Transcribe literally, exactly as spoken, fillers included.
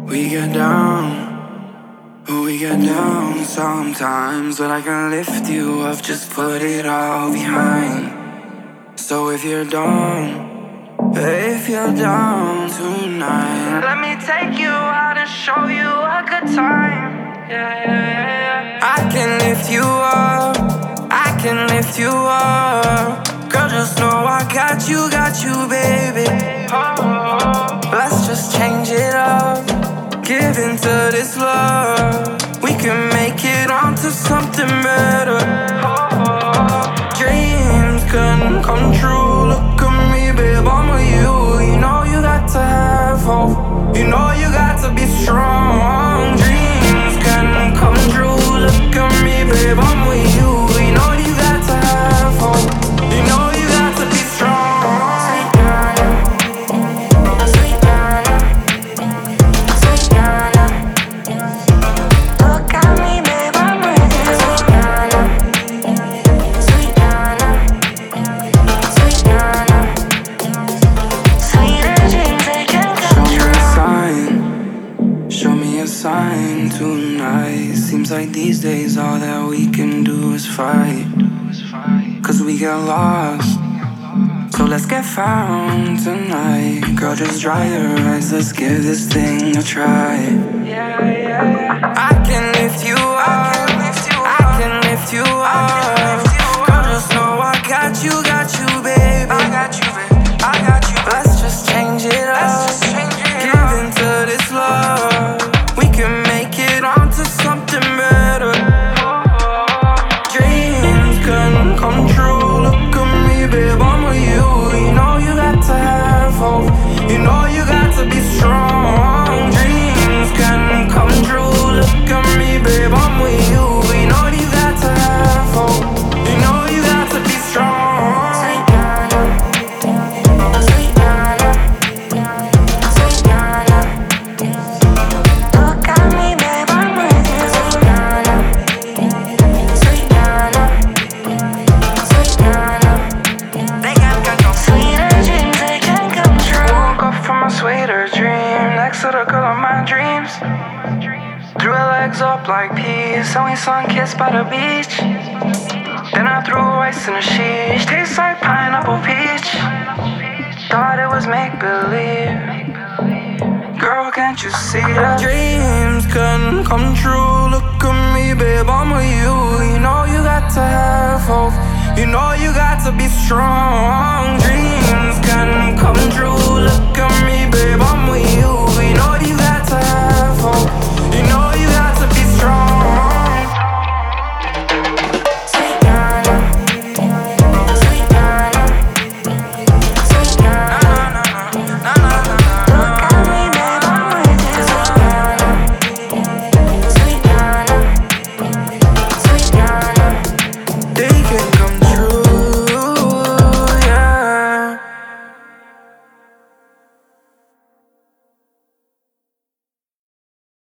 We get down, we get down sometimes, but I can lift you up, just put it all behind. So if you're down, if you're down tonight, let me take you out and show you a good time. Yeah, yeah, yeah. I can lift you up, I can lift you up. Girl, just know I got you, got you, baby. Oh, let's just change it up. Give into this love. We can make it onto something better. Dreams can come true. Look at me, babe, I'm with you. You know you got to have hope. You know you got to be strong. Dreams can come true. Look at me, babe, I'm with you. You know you got to have hope. You know you got to be strong. Sign tonight. Seems like these days all that we can do is fight, cause we get lost. So let's get found tonight. Girl, just dry your eyes, let's give this thing a try. Yeah, yeah, yeah. I can lift you up, I can lift you up. Girl, just know I got you, got you, baby. I got you, baby, I got you. Let's just change it up, give into this love. Something better. Dreams can come true. Look at me, babe, I'm with you. You know you got to have hope. You know you got to be strong. Dreams can come true. Look at me, babe, I'm with you. You know you got to have hope. You know you got to be strong. Sweeter dream next to the girl of my dreams. Threw her legs up like peas, and we sun-kissed by the beach. Then I threw ice in the sheets, tastes like pineapple peach. Thought it was make-believe. Girl, can't you see that dreams can come true? Look at me, babe, I'm with you. You know you got to have hope. You know you got to be strong. Dreams can come